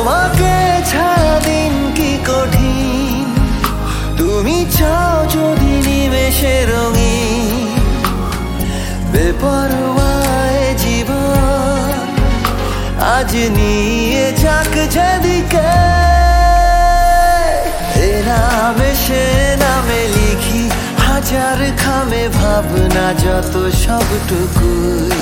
তোমাকে ছাড়া দিন কি কঠিন, তুমি চাও যদি নিমেষে রঙিন। বেপরোয়ায় জীবন আজ নিয়ে যাক যেদিকে, এ নামে সে নামে লিখি হাজার খামে ভাবনা যত সবটুকুই।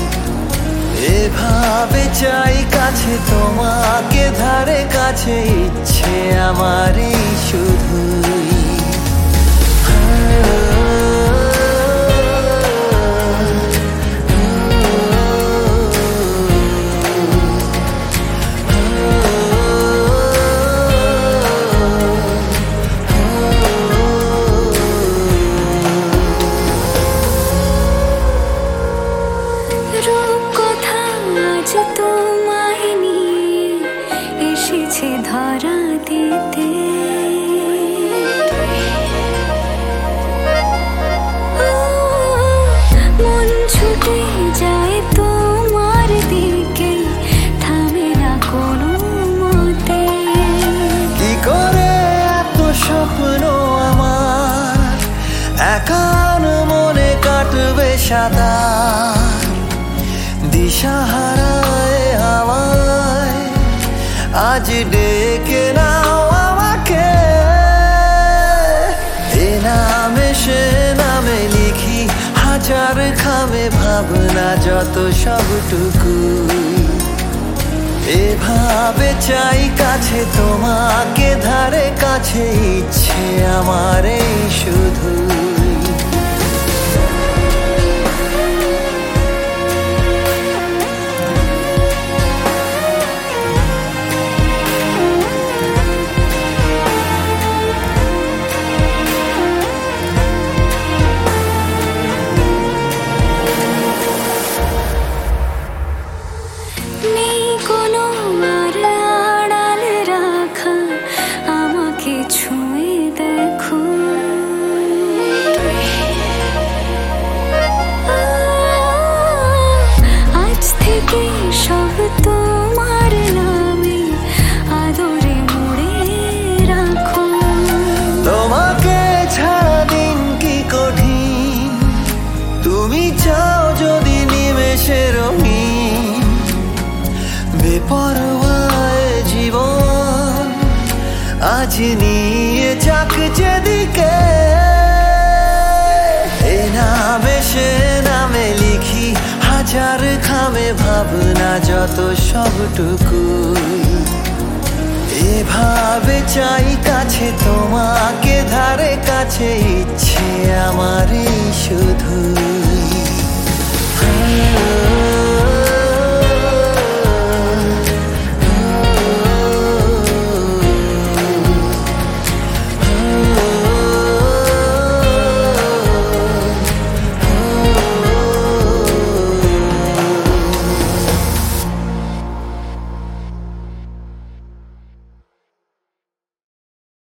এভাবে চাই কাছে তোমাকে, ধারে কাছে ইচ্ছে আমারই শুধুই। তোমায় নিয়ে এসেছে ধরা দিতে, মন ছুটে যায় তোমার দিকে, থামে না কোনো মতে। কি করে এত স্বপ্ন আমার একান মনে কাটবে সাদা, দিশাহারায় আমায় আজ ডেকে নাও আমাকে। এ নামে সে নামে লিখি হাজার খামে ভাবনা যত সবটুকুই। এভাবে চাই কাছে তোমাকে, ধারে কাছে ইচ্ছে আমার এই শুধুই। সব তোমার নামে আদরে মুড়ে রাখো। তোমাকে ছাড়া দিন কি কঠিন, তুমি চাও যদি নিমেষে রঙিন। বেপরোয়ায় জীবন আজ নিয়ে যাক যেদিকে, এ নামে সে নামে লিখি হাজার খামে ভাবনা যত সবটুকুই। এভাবে চাই কাছে তোমাকে, ধারে কাছে ইচ্ছে আমারই শুধু।